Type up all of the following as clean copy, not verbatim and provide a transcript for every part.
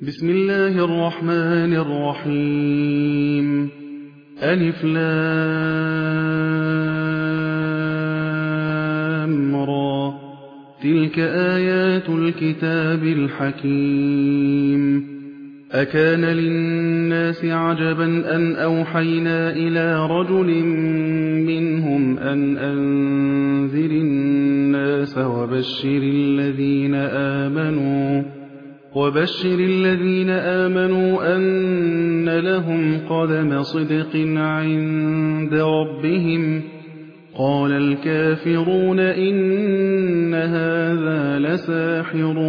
بسم الله الرحمن الرحيم. ألف لام را، تلك آيات الكتاب الحكيم. أكان للناس عجبا أن أوحينا إلى رجل منهم أن أنذر الناس وبشر الذين آمنوا أن لهم قدم صدق عند ربهم. قال الكافرون إن هذا لساحر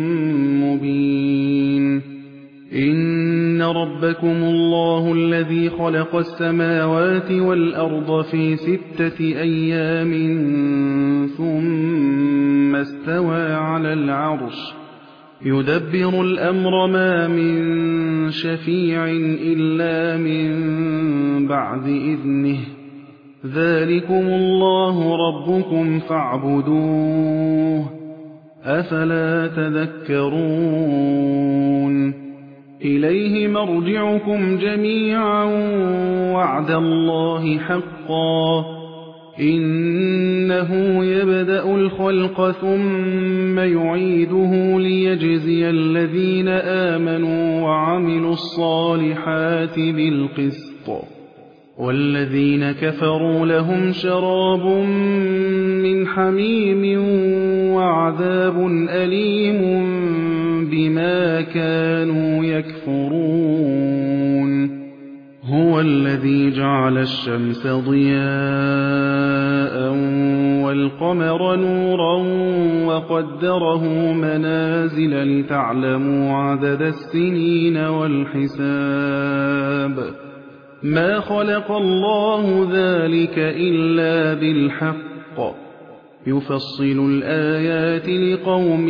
مبين. إن ربكم الله الذي خلق السماوات والأرض في 6 أيام ثم استوى على العرش يدبر الأمر، ما من شفيع إلا من بعد إذنه. ذلكم الله ربكم فاعبدوه، أفلا تذكرون. إليه مرجعكم جميعا وعد الله حقا، إنه يبدأ الخلق ثم يعيده ليجزي الذين آمنوا وعملوا الصالحات بالقسط، والذين كفروا لهم شراب من حميم وعذاب أليم بما كانوا يكفرون. هو الذي جعل الشمس ضياء والقمر نورا وقدره منازل لتعلموا عدد السنين والحساب. ما خلق الله ذلك إلا بالحق، يفصل الآيات لقوم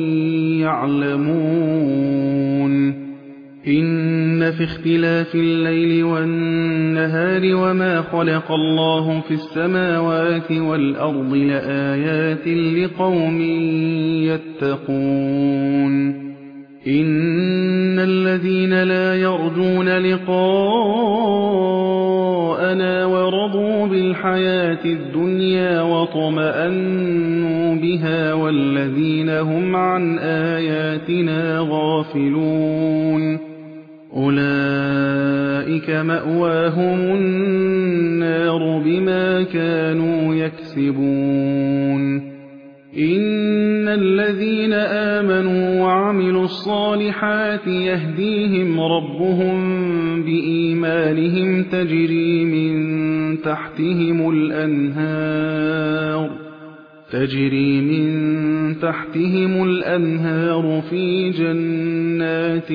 يعلمون. إن في اختلاف الليل والنهار وما خلق الله في السماوات والأرض لآيات لقوم يتقون. إن الذين لا يرجون لقاءنا ورضوا بالحياة الدنيا واطمأنوا بها والذين هم عن آياتنا غافلون أولئك مأواهم النار بما كانوا يكسبون. إن الذين آمنوا وعملوا الصالحات يهديهم ربهم بإيمانهم تجري من تحتهم الأنهار في جنات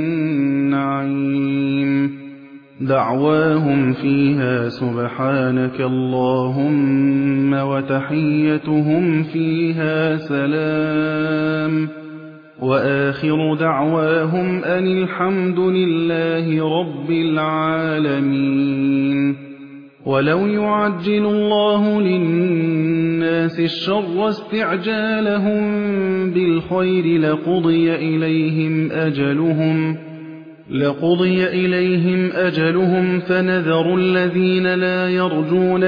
النعيم. دعواهم فيها سبحانك اللهم وتحيتهم فيها سلام، وآخر دعواهم أن الحمد لله رب العالمين. ولو يعجل الله للناس الشر استعجالهم بالخير لقضي إليهم أجلهم فنذر الذين لا يرجون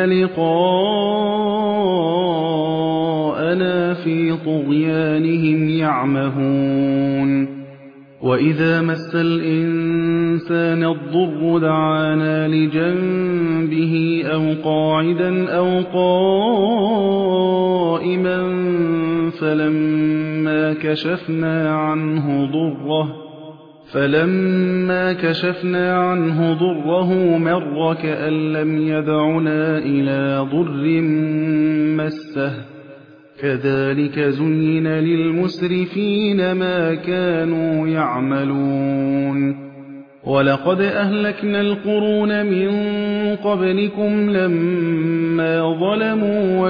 لقاءنا في طغيانهم يعمهون. وإذا مس الإنسان الضر دعانا لجنبه أو قاعدا أو قائما فلما كشفنا عنه ضره مر كأن لم يدعنا إلى ضر مسه. كذلك زين للمسرفين ما كانوا يعملون. ولقد أهلكنا القرون من قبلكم لما ظلموا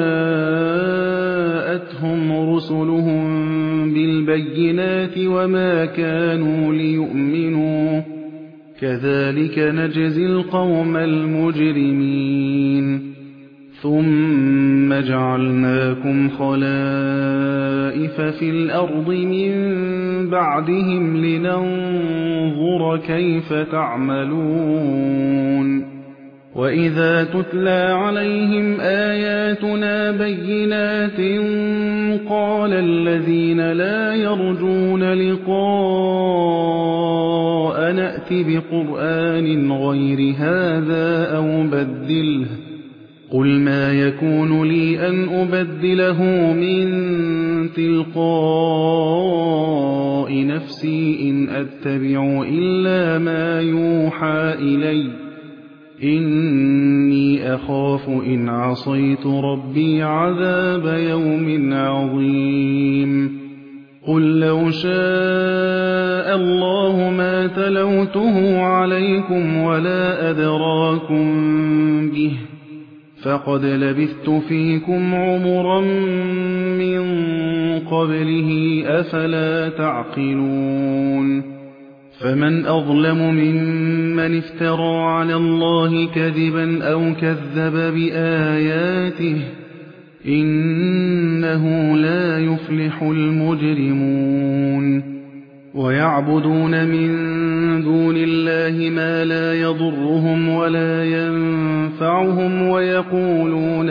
وجاءتهم رسلهم بالبينات وما كانوا ليؤمنوا. كذلك نجزي القوم المجرمين. ثُمَّ جَعَلْنَاكُمْ خَلَائِفَ فِي الْأَرْضِ مِن بَعْدِهِمْ لِنَنظُرَ كَيْفَ تَعْمَلُونَ وَإِذَا تُتْلَىٰ عَلَيْهِمْ آيَاتُنَا بَيِّنَاتٍ قَالَ الَّذِينَ لَا يَرْجُونَ لِقَاءَنَا ائْتِ بِقُرْآنٍ غَيْرِ هَٰذَا أَوْ بَدِّلْهُ قُلْ مَا يَكُونُ لِي أَنْ أُبَدِّلَهُ مِن تِلْقَاءِ نَفْسِي إِنْ أَتَّبِعُ إِلَّا مَا يُوحَىٰ إِلَيَّ إِنِّي أَخَافُ إِنْ عَصَيْتُ رَبِّي عَذَابَ يَوْمٍ عَظِيمٍ قُل لَّوْ شَاءَ اللَّهُ مَا تَلَوْتُهُ عَلَيْكُمْ وَلَا أَدْرَاكُم بِهِ فَقَدْ لَبِثْتُ فِيكُمْ عُمُرًا مِّن قَبْلِهِ ۚ أَفَلَا تَعْقِلُونَ فَمَنْ أَظْلَمُ مِمَّنِ افْتَرَىٰ عَلَى اللَّهِ كَذِبًا أَوْ كَذَّبَ بِآيَاتِهِ ۚ إِنَّهُ لَا يُفْلِحُ الْمُجْرِمُونَ وَيَعْبُدُونَ مِن دُونِ اللَّهِ مَا لَا يَضُرُّهُمْ وَلَا يَنفَعُهُمْ وَيَقُولُونَ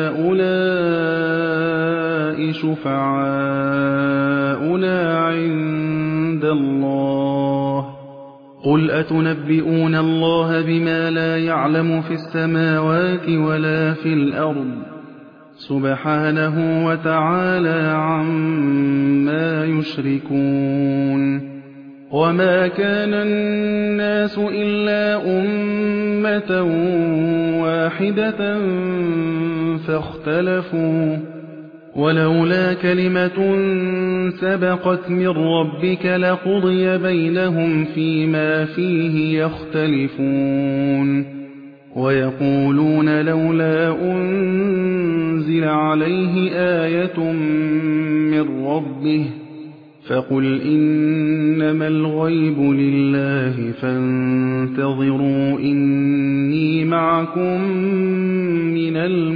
هَٰؤُلَاءِ شُفَعَاؤُنَا عِندَ اللَّهِ ۚ قُلْ أَتُنَبِّئُونَ اللَّهَ بِمَا لَا يَعْلَمُ فِي السَّمَاوَاتِ وَلَا فِي الْأَرْضِ ۚ سُبْحَانَهُ وَتَعَالَىٰ عَمَّا يُشْرِكُونَ وَمَا كَانَ النَّاسُ إِلَّا أُمَّةً وَاحِدَةً فَاخْتَلَفُوا ۚ وَلَوْلَا كَلِمَةٌ سَبَقَتْ مِن رَّبِّكَ لَقُضِيَ بَيْنَهُمْ فِيمَا فِيهِ يَخْتَلِفُونَ وَيَقُولُونَ لَوْلَا أُنزِلَ عَلَيْهِ آيَةٌ مِّن رَّبِّهِ ۖ فَقُلْ إِنَّمَا الْغَيْبُ لِلَّهِ فَانتَظِرُوا إِنِّي مَعَكُم مِّنَ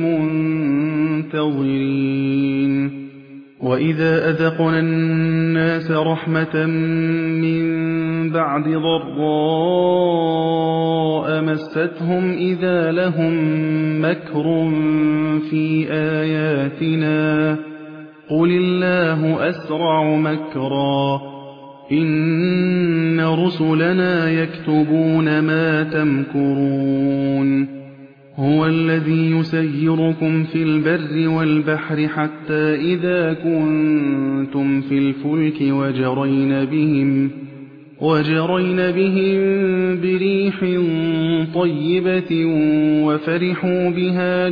الْمُنتَظِرِينَ وَإِذَا أَذَقْنَا النَّاسَ رَحْمَةً مِّن بَعْدِ ضَرَّاءَ مَسَّتْهُمْ إِذَا لَهُم مَّكْرٌ فِي آيَاتِنَا ۚ قُلِ اللَّهُ أَسْرَعُ مَكْرًا ۚ إِنَّ رُسُلَنَا يَكْتُبُونَ مَا تَمْكُرُونَ هُوَ الَّذِي يُسَيِّرُكُمْ فِي الْبَرِّ وَالْبَحْرِ حَتَّىٰ إِذَا كُنتُمْ فِي الْفُلْكِ وَجَرَيْنَ بِهِم بِرِيحٍ طَيِّبَةٍ وَفَرِحُوا بِهَا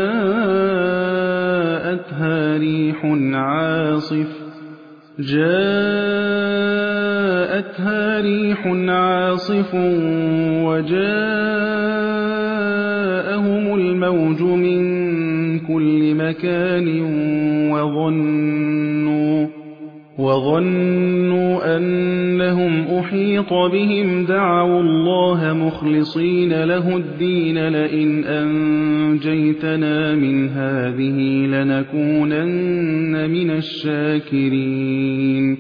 جَاءَتْهَا رِيحٌ عَاصِفٌ وَجَاءَهُمُ الْمَوْجُ مِن كُلِّ مَكَانٍ وَظَنُّوا أَنَّهُمْ أُحِيطَ بِهِمْ دَعَوُا اللَّهَ مُخْلِصِينَ لَهُ الدِّينَ لَئِنْ أَنجَيْتَنَا مِنْ هَٰذِهِ لَنَكُونَنَّ مِنَ الشَّاكِرِينَ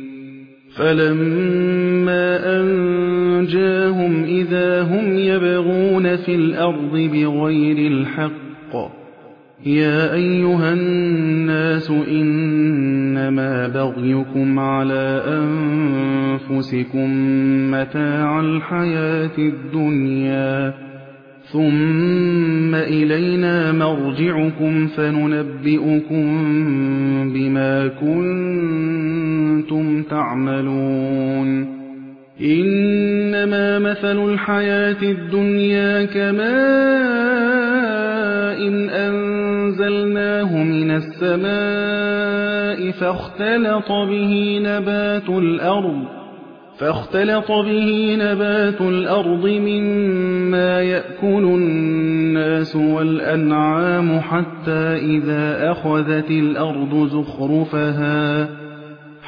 فَلَمَّا أَنجَاهُمْ إِذَا هُمْ يَبْغُونَ فِي الْأَرْضِ بِغَيْرِ الْحَقِّ ۗ يَا أَيُّهَا النَّاسُ إِنَّمَا بَغْيُكُمْ عَلَىٰ أَنفُسِكُم مَّتَاعَ الْحَيَاةِ الدُّنْيَا ۖ ثُمَّ إِلَيْنَا مَرْجِعُكُمْ فَنُنَبِّئُكُم بِمَا كُنتُمْ تَعْمَلُونَ إِنَّمَا مَثَلُ الْحَيَاةِ الدُّنْيَا كَمَاءٍ أَنزَلْنَاهُ مِنَ السَّمَاءِ فاختلط به نبات الأرض مما يأكل الناس والأنعام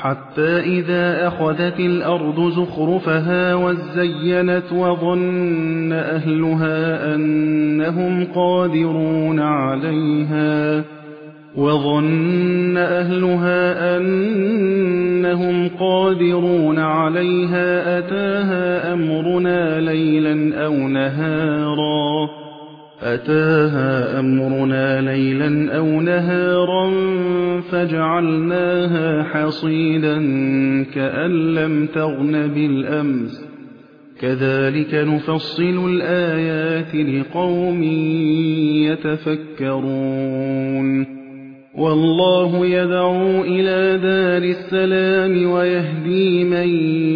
حتى إذا أخذت الأرض زخرفها وزينت وظن أهلها أنهم قادرون عليها أتاها أمرنا ليلا أو نهارا فجعلناها حصيدا كأن لم تغن بالأمس كذلك نفصل الآيات لقوم يتفكرون والله يدعو إلى دار السلام ويهدي من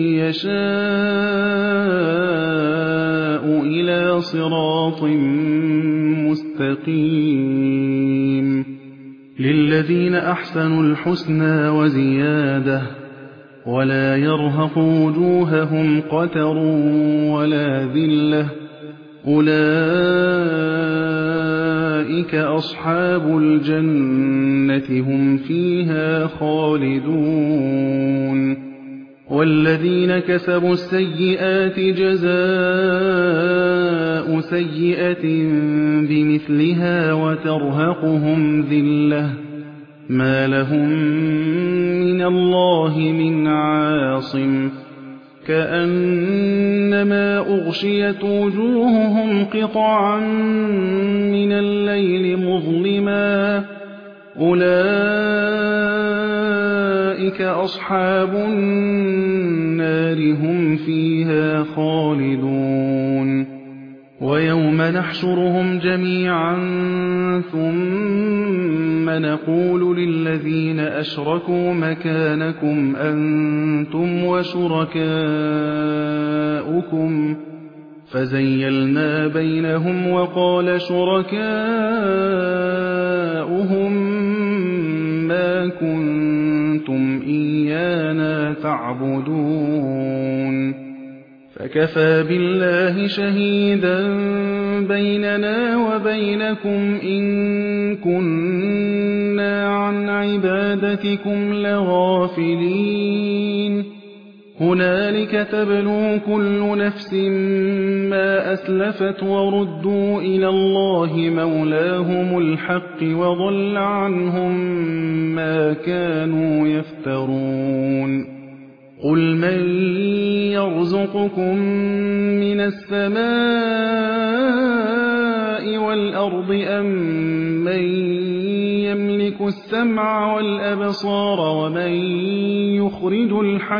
يشاء إلى صراط مستقيم للذين أحسنوا الحسنى وزيادة ولا يرهق وجوههم قتر ولا ذلة أولئك أصحاب الجنة هم فيها خالدون والذين كسبوا السيئات جزاء سيئة بمثلها وترهقهم ذلة ما لهم من الله من عاصم كأنما أغشيت وجوههم قطعا من الليل مظلما أولئك أصحاب النار هم فيها خالدون ويوم نحشرهم جميعا ثم نقول للذين أشركوا مكانكم أنتم وشركاؤكم فزيلنا بينهم وقال شركاؤهم ما كنتم إيانا تعبدون فكفى بالله شهيدا بيننا وبينكم إن كنا عن عبادتكم لغافلين هنالك تبلو كل نفس ما أسلفت وردوا إلى الله مولاهم الحق وضل عنهم ما كانوا يفترون قل من يرزقكم من السماء والأرض أم من يملك السمع والأبصار ومن يخرج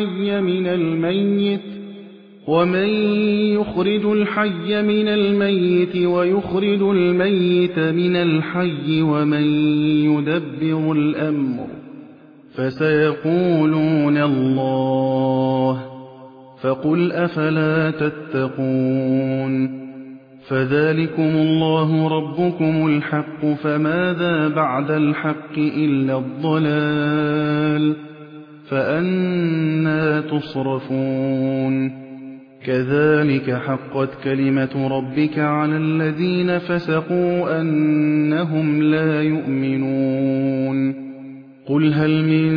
الحي من الميت ويخرج الميت من الحي ومن يدبر الأمر فسيقولون الله فقل أفلا تتقون فذلكم الله ربكم الحق فماذا بعد الحق إلا الضلال فأنى تصرفون كذلك حقت كلمة ربك على الذين فسقوا أنهم لا يؤمنون قل هل من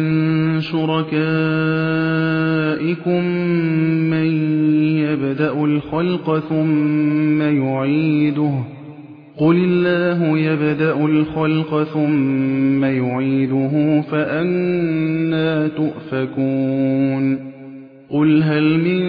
شركائكم من يبدأ الخلق ثم يعيده قل الله يبدأ الخلق ثم يعيده فأنى تؤفكون قل هل من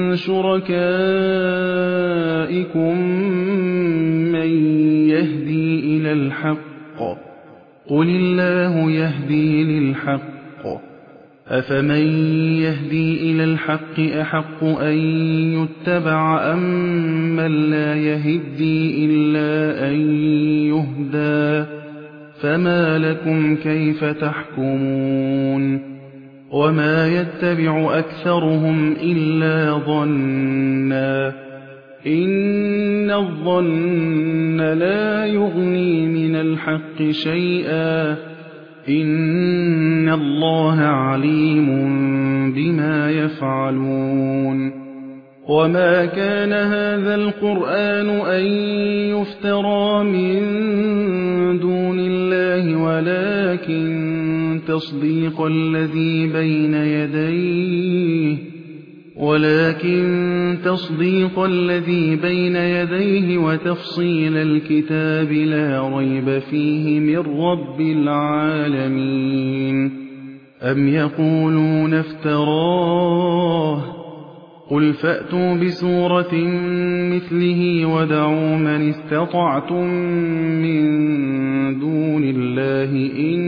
شركائكم من يهدي إلى الحق قل الله يهدي للحق أفمن يهدي إلى الحق أحق أن يتبع أم من لا يهدي إلا أن يهدى فما لكم كيف تحكمون وما يتبع أكثرهم إلا ظنا إن الظن لا يغني من الحق شيئا إن الله عليم بما يفعلون وما كان هذا القرآن أن يفترى من دون الله ولكن تصديق الذي بين يديه وتفصيل الكتاب لا ريب فيه من رب العالمين. أم يقولون افتراه قل فأتوا بسورة مثله ودعوا من استطعتم من دون الله إن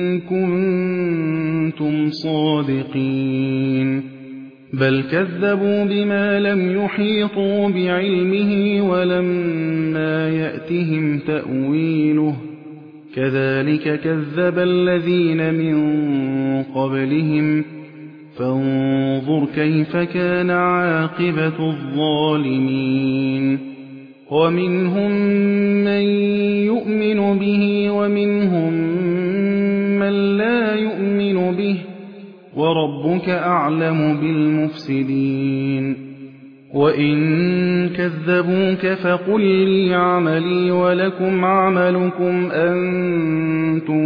كنتم صادقين. بل كذبوا بما لم يحيطوا بعلمه ولما يأتهم تأويله كذلك كذب الذين من قبلهم فانظر كيف كان عاقبة الظالمين. ومنهم من يؤمن به ومنهم من لا يؤمن به وربك أعلم بالمفسدين. وإن كذبوك فقل لي عملي ولكم عملكم أنتم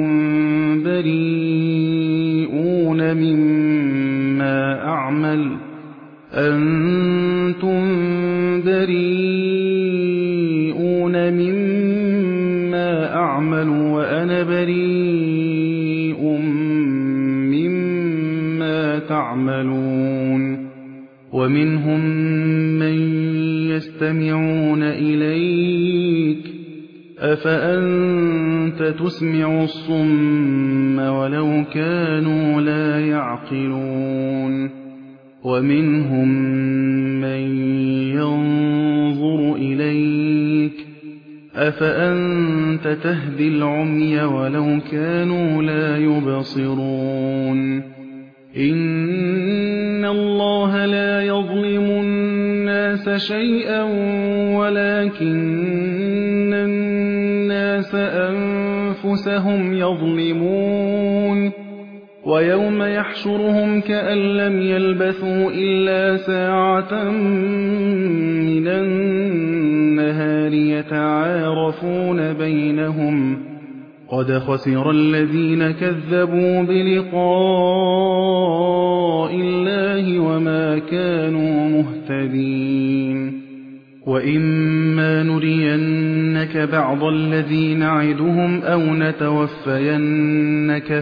بريئون مما أعمل وأنا بريء مما تعملون. ومنهم من يستمعون إليك أفأنت تسمع الصم ولو كانوا لا يعقلون. ومنهم من ينظر إليك أفأنت تهدي العمي ولو كانوا لا يبصرون. إن الله لا يظلم الناس شيئا ولكن الناس أنفسهم يظلمون. ويوم يحشرهم كأن لم يلبثوا إلا ساعة من النهار يتعارفون بينهم قد خسر الذين كذبوا بلقاء الله وما كانوا مهتدين. وإما نرينك بعض الذي نعدهم أو نتوفينك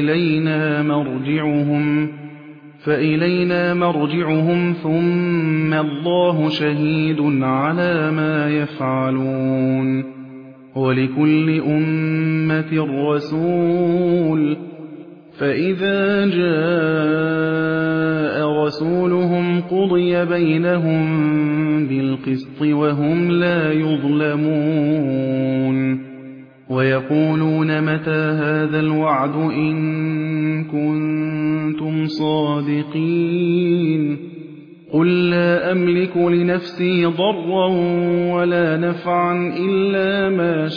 فإلينا مرجعهم ثم الله شهيد على ما يفعلون. ولكل أمة رسول فإذا جاء رسولهم قضي بينهم بالقسط وهم لا يظلمون. ويقولون متى هذا الوعد إن كنتم صادقين. قل لا أملك لنفسي ضرا ولا نفعا إلا ما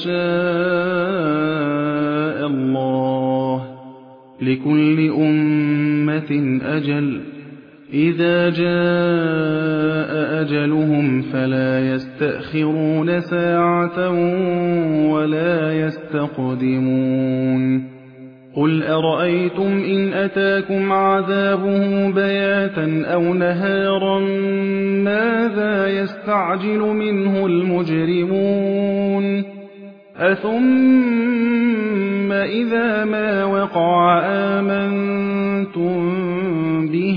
شاء الله لكل أمة أجل إذا جاء أجلهم فلا يستأخرون ساعة ولا يستقدمون. قل أرأيتم إن أتاكم عذابه بياتا أو نهارا ماذا يستعجل منه المجرمون. أثم إذا ما وقع آمنتم به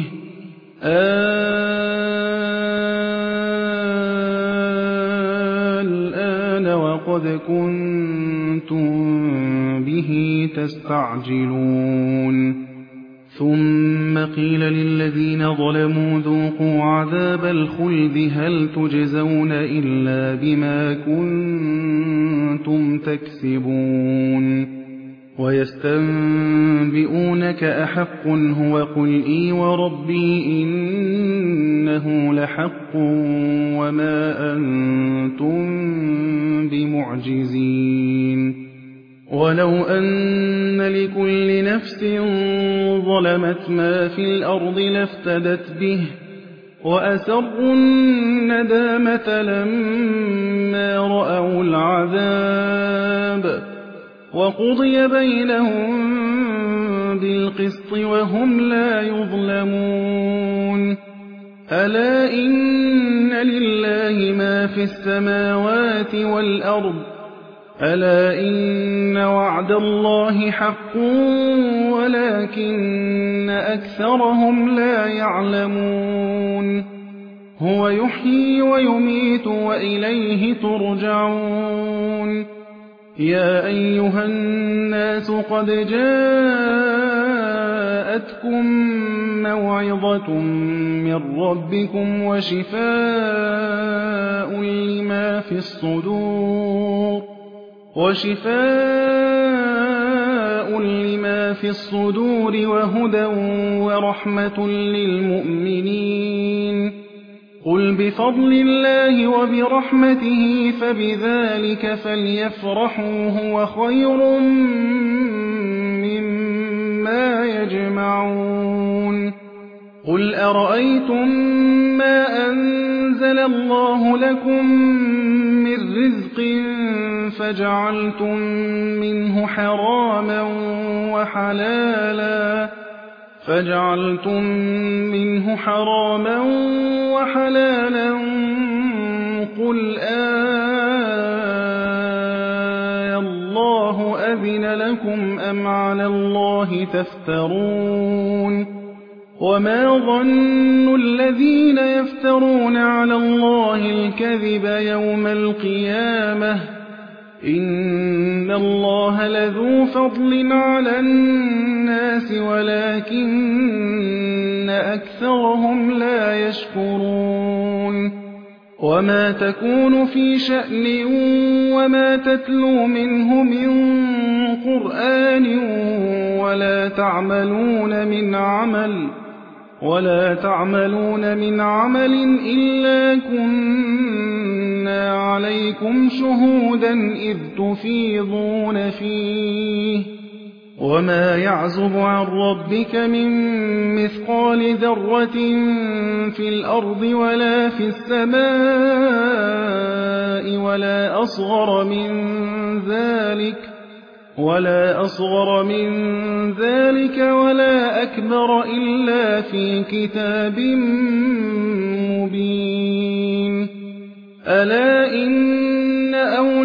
الآن وقد كنتم به تستعجلون. ثم قيل للذين ظلموا ذوقوا عذاب الخلد هل تجزون إلا بما كنتم تكسبون. ويستنبئونك أحق هو قل إي وربي إنه لحق وما أنتم بمعجزين. ولو أن لكل نفس ظلمت ما في الأرض لافتدت به وأسروا الندامة لما رأوا العذاب وقضي بينهم بالقسط وهم لا يظلمون ألا إن لله ما في السماوات والأرض ألا إن وعد الله حق ولكن أكثرهم لا يعلمون هو يحيي ويميت وإليه ترجعون يا أيها الناس قد جاءتكم موعظة من ربكم وشفاء لما في الصدور وهدى ورحمة للمؤمنين قل بفضل الله وبرحمته فبذلك فليفرحوا هو خير مما يجمعون قل أرأيتم ما أنزل الله لكم من رزق فجعلتم منه حراما وحلالا قل الله أذن لكم أم على الله تفترون وما ظن الذين يفترون على الله الكذب يوم القيامة إن الله لذو فضل على الناس ولكن أكثرهم لا يشكرون وما تكون في شأن وما تتلو منه من قرآن ولا تعملون من عمل إلا كنا عليكم شهودا إذ تفيضون فيه وما يعزب عن ربك من مثقال ذرة في الأرض ولا في السماء ولا أصغر من ذلك ولا أكبر إلا في كتاب مبين ألا إن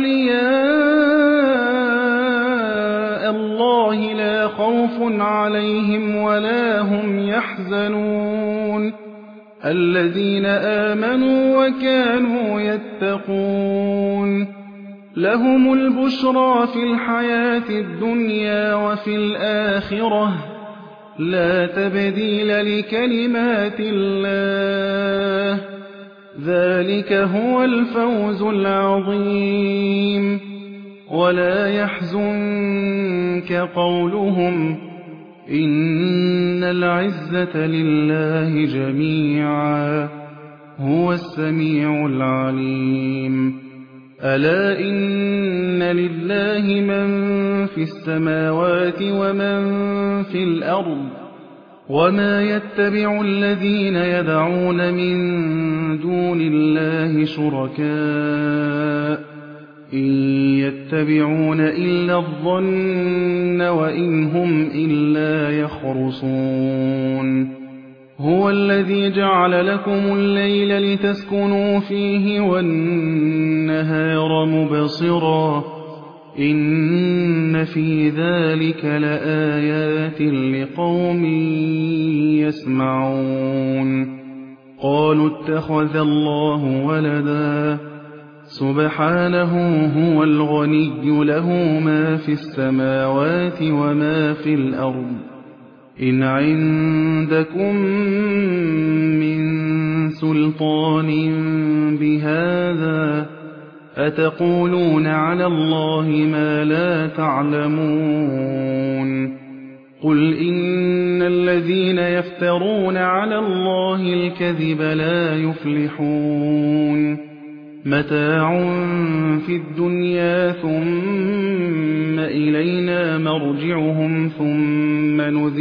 أولياء الله لا خوف عليهم ولا هم يحزنون الذين آمنوا وكانوا يتقون لهم البشرى في الحياة الدنيا وفي الآخرة لا تبديل لكلمات الله ذلك هو الفوز العظيم ولا يحزنك قولهم إن العزة لله جميعا هو السميع العليم ألا إن لله من في السماوات ومن في الأرض وما يتبع الذين يدعون من دون الله شركاء إن يتبعون إلا الظن وإن هم إلا يخرصون هو الذي جعل لكم الليل لتسكنوا فيه والنهار مبصرا إن في ذلك لآيات لقوم يسمعون قالوا اتخذ الله ولدا سبحانه هو الغني له ما في السماوات وما في الأرض إن عندكم من سلطان بهذا أتقولون على الله ما لا تعلمون قل إن الذين يفترون على الله الكذب لا يفلحون متاع في الدنيا ثم إلينا مرجعهم ثم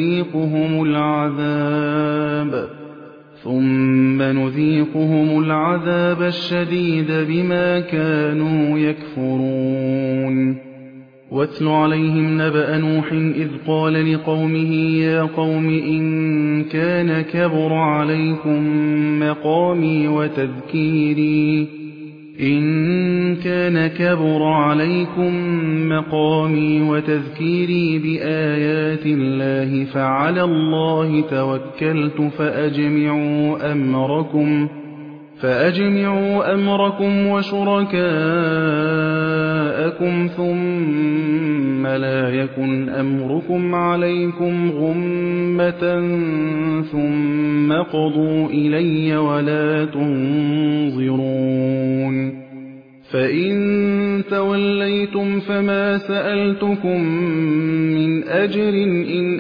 نذيقهم العذاب الشديد بما كانوا يكفرون واتل عليهم نبأ نوح إذ قال لقومه يا قوم إن كان كبر عليكم مقامي وتذكيري بآيات الله فعلى الله توكلت فأجمعوا أمركم وشركاءكم ثم لا يكن أمركم عليكم غمة ثم قضوا إلي ولا تنظرون فإن توليتم فما سألتكم من أجر إن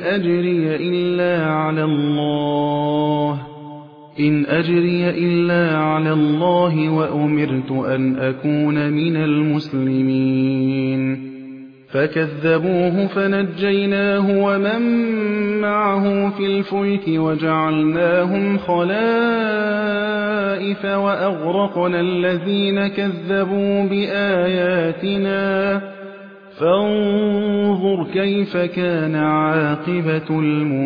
أجري إلا على الله وأمرت أن أكون من المسلمين فكذبوه فنجيناه ومن معه في الفلك وجعلناهم خلائف وأغرقنا الذين كذبوا بآياتنا فانظر كيف كان عاقبة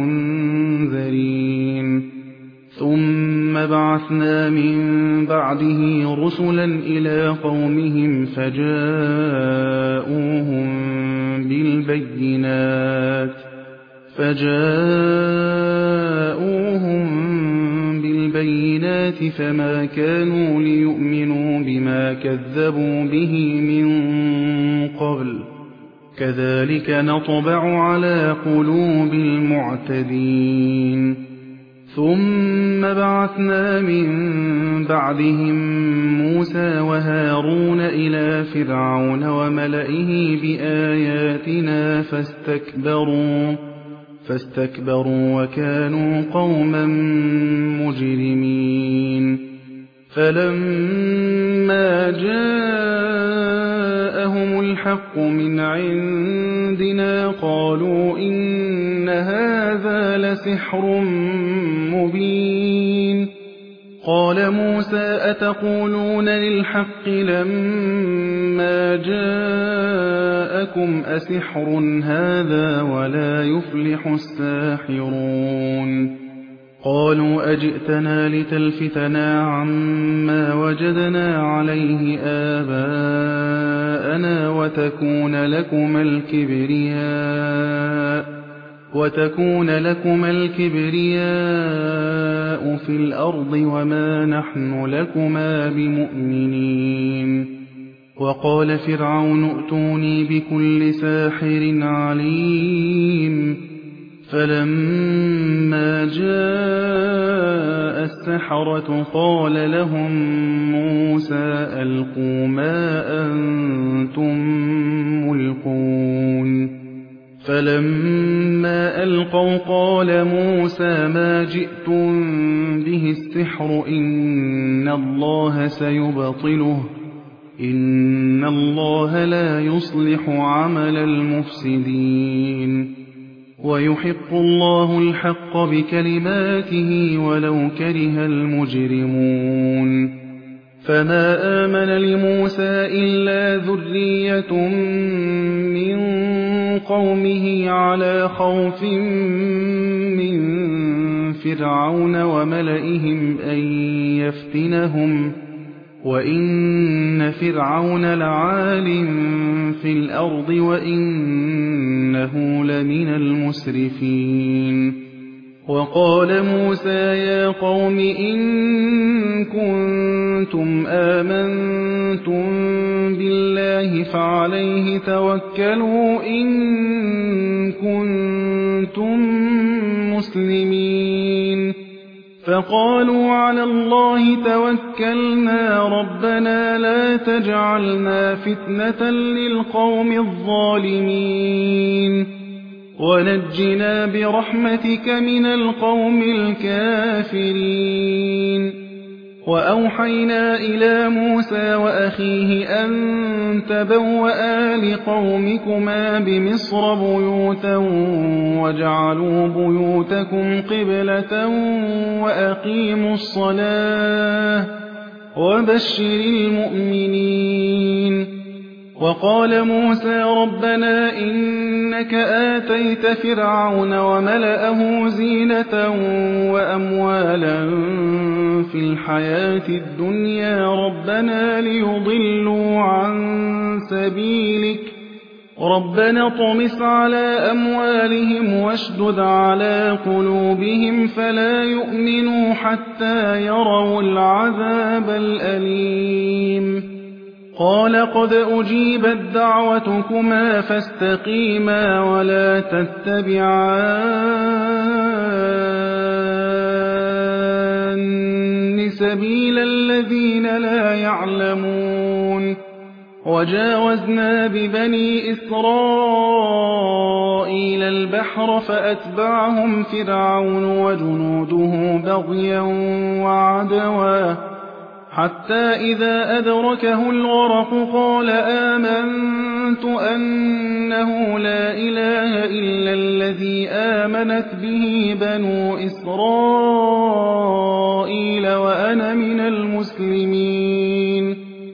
المنذرين ثم بعثنا من بعده رسلا إلى قومهم فجاءوهم بالبينات فما كانوا ليؤمنوا بما كذبوا به من قبل كذلك نطبع على قلوب المعتدين ثم بعثنا من بعدهم موسى وهارون إلى فرعون وملئه بآياتنا فاستكبروا وكانوا قوما مجرمين فلما جاءهم الحق من عندنا قالوا إن هذا لسحر مبين قال موسى أتقولون للحق لما جاءكم أسحر هذا ولا يفلح الساحرون قالوا أجئتنا لتلفتنا عما وجدنا عليه آباءنا وتكون لكما الكبرياء في الأرض وما نحن لكما بمؤمنين وقال فرعون ائتوني بكل ساحر عليم فلما جاء السحرة قال لهم موسى ألقوا ما أنتم ملقون فلما ألقوا قال موسى ما جئتم به السحر إن الله سيبطله إن الله لا يصلح عمل المفسدين ويحق الله الحق بكلماته ولو كره المجرمون فما آمن لموسى إلا ذرية من قومه على خوف من فرعون وملئهم أن يفتنهم وإن فرعون لعال في الأرض وإنه لمن المسرفين وقال موسى يا قوم إن كنتم آمنتم بالله فعليه توكلوا إن كنتم مسلمين فقالوا على الله توكلنا ربنا لا تجعلنا فتنة للقوم الظالمين ونجنا برحمتك من القوم الكافرين وأوحينا إلى موسى وأخيه أن تبوأ لقومكما بمصر بيوتا وجعلوا بيوتكم قبلة وأقيموا الصلاة وبشر المؤمنين وقال موسى ربنا إنك آتيت فرعون وملأه زينة وأموالا في الحياة الدنيا ربنا ليضلوا عن سبيلك ربنا اطمس على أموالهم واشدد على قلوبهم فلا يؤمنوا حتى يروا العذاب الأليم قال قد أجيبت دعوتكما فاستقيما ولا تتبعان سبيل الذين لا يعلمون وجاوزنا ببني إسرائيل البحر فأتبعهم فرعون وجنوده بغيا وعدوا حتى إذا أدركه الغرق قال آمنت أنه لا إله إلا الذي آمنت به بنو إسرائيل وأنا من المسلمين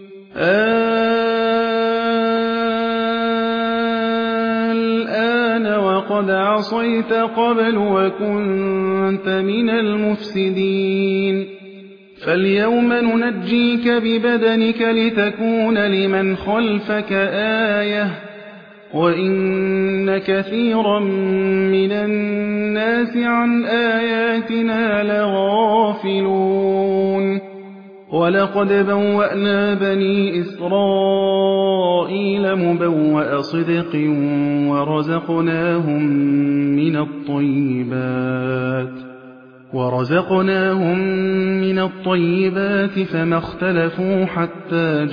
الآن وقد عصيت قبل وكنت من المفسدين فاليوم ننجيك ببدنك لتكون لمن خلفك آية وإن كثيرا من الناس عن آياتنا لغافلون ولقد بوأنا بني إسرائيل مبوأ صدق ورزقناهم من الطيبات فما اختلفوا حتى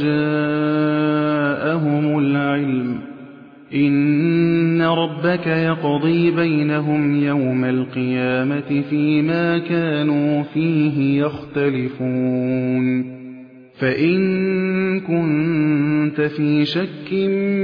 جاءهم العلم إن ربك يقضي بينهم يوم القيامة فيما كانوا فيه يختلفون فإن كنت في شك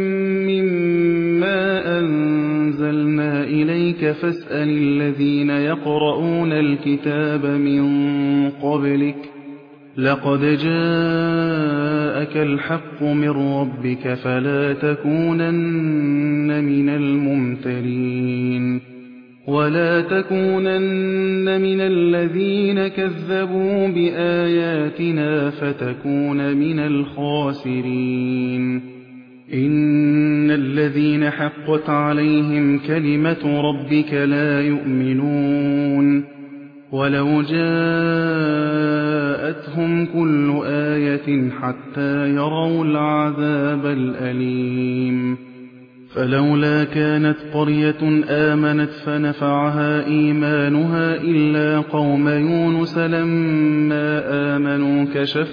مما أنزلنا إليك فاسأل الذين يقرؤون الكتاب من قبلك لقد جاءك الحق من ربك فلا تكونن من الممترين ولا تكونن من الذين كذبوا بآياتنا فتكون من الخاسرين إن الذين حقت عليهم كلمة ربك لا يؤمنون ولو جاءتهم كل آية حتى يروا العذاب الأليم فلولا كانت قرية آمنت فنفعها إيمانها إلا قوم يونس لما آمنوا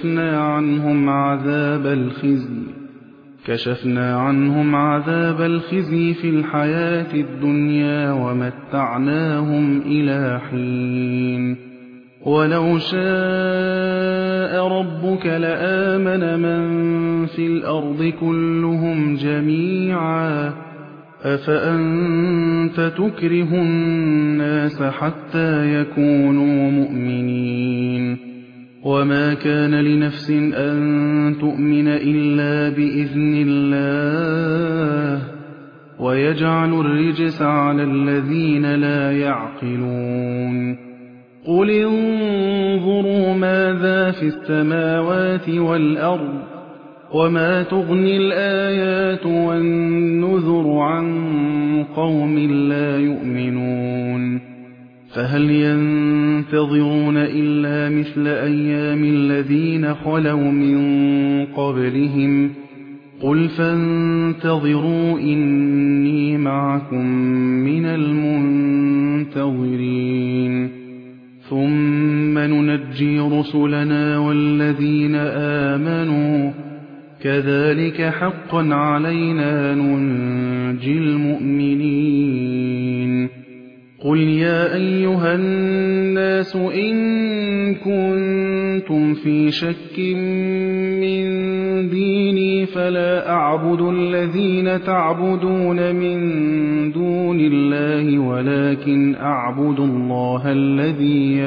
كشفنا عنهم عذاب الخزي في الحياة الدنيا ومتعناهم إلى حين ولو شاء ربك لآمن من في الأرض كلهم جميعا أفأنت تكره الناس حتى يكونوا مؤمنين وما كان لنفس أن تؤمن إلا بإذن الله ويجعل الرجس على الذين لا يعقلون قل انظروا ماذا في السماوات والأرض وما تغني الآيات والنذر عن قوم لا يؤمنون فهل ينتظرون إلا مثل أيام الذين خلوا من قبلهم قل فانتظروا إني معكم من المنتظرين ثم ننجي رسلنا والذين آمنوا كذلك حقا علينا ننجي المؤمنين قل يا أيها الناس إن كنتم في شك من ديني فلا أعبد الذين تعبدون من دون الله ولكن أعبد الله الذي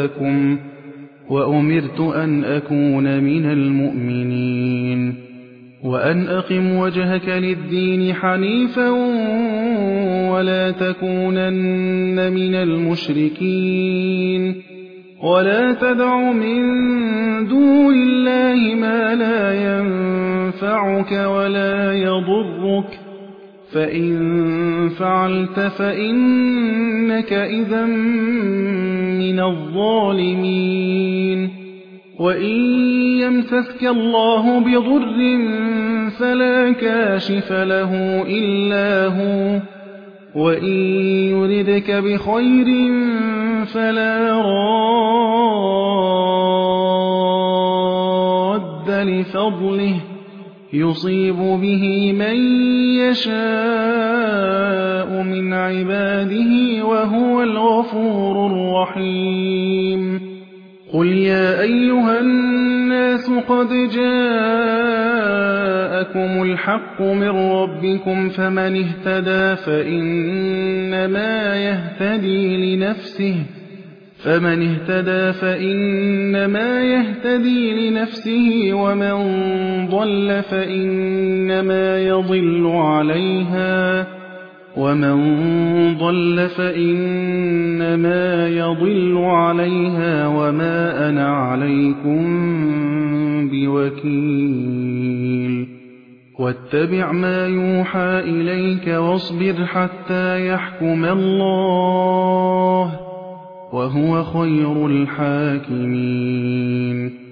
يتوفاكم وأمرت أن أكون من المؤمنين وأن أقم وجهك للدين حنيفا ولا تكونن من المشركين ولا تدع من دون الله ما لا ينفعك ولا يضرك فإن فعلت فإنك إذا من الظالمين وإن يمسسك الله بضر فلا كاشف له إلا هو وإن يردك بخير فلا راد لفضله يصيب به من يشاء من عباده وهو الغفور الرحيم قل يا أيها الناس قد جاءكم الحق من ربكم فمن اهتدى فإنما يهتدي لنفسه ومن ضل فإنما يضل عليها وما أنا عليكم بوكيل واتبع ما يوحى إليك واصبر حتى يحكم الله وهو خير الحاكمين